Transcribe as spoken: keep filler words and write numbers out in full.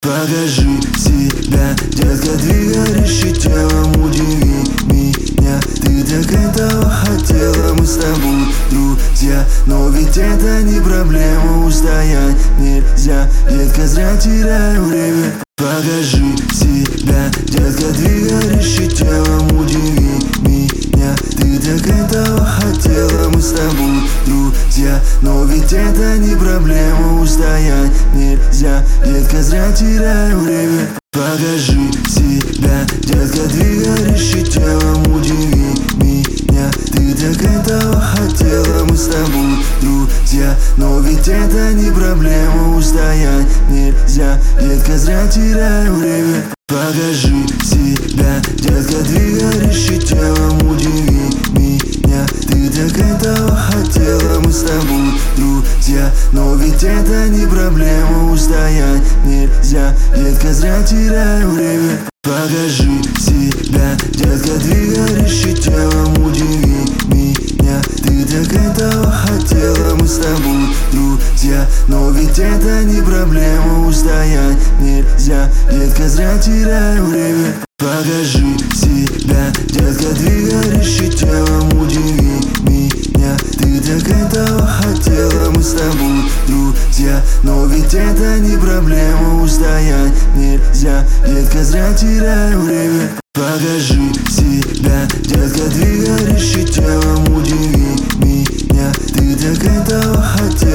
Покажи себя, детка, двигающий телом, удиви меня. Ты так этого хотела, мы с тобой друзья. Но ведь это не проблема, устоять нельзя. Детка, зря теряю время. Покажи себя, детка, двигающий телом, удиви меня. Ты так этого хотела, мы с тобой друзья. Но ведь это не проблема, устоять нельзя. Детка, зря теряю время. Покажи себя, детка, двигающий телом, удиви меня. Ты так этого хотела, мы с тобой друзья. Но ведь это не проблема, устоять нельзя. Детка, зря теряю время. Покажи себя, детка, двигающий телом, удиви меня. Ты так этого хотела, мы с тобой друзья. Но ведь это не проблема, устоять нельзя. Детка, зря теряю время. Покажи себя, детка, двигающий телом, удиви меня. Ты так этого хотела, мы с тобой друзья. Но ведь это не проблема, устоять нельзя. Детка, зря теряю время. Покажи себя, детка, двигающий телом, удиви меня. Ты так этого хотела, мы с тобой друзья. Но ведь это не проблема, устоять нельзя. Детка, зря теряю время. Покажи себя, детка, двигающий телом, удиви меня. Ты так этого хотела.